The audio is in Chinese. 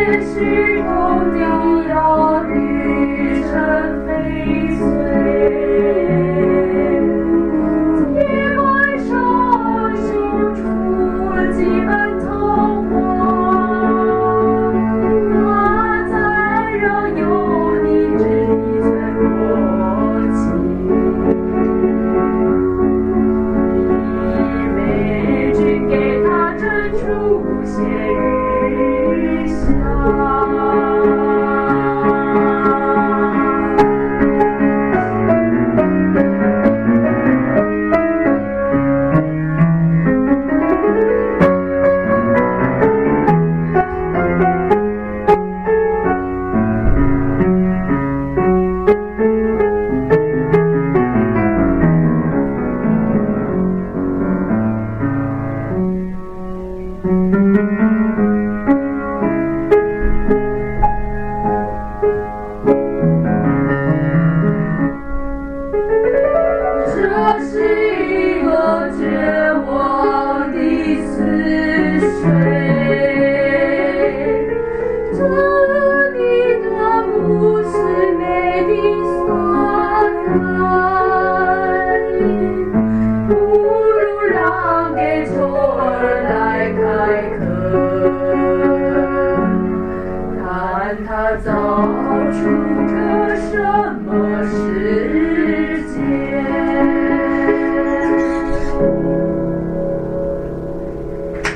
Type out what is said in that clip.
是终将要旅程飞碎。天外上修出几本童话，我在仍有你这一寸默契。你每句给他真出现雨下。这是一个绝望的似水，这里的不是美的所在，不如让给虫儿来开垦，看它造出个什么世界。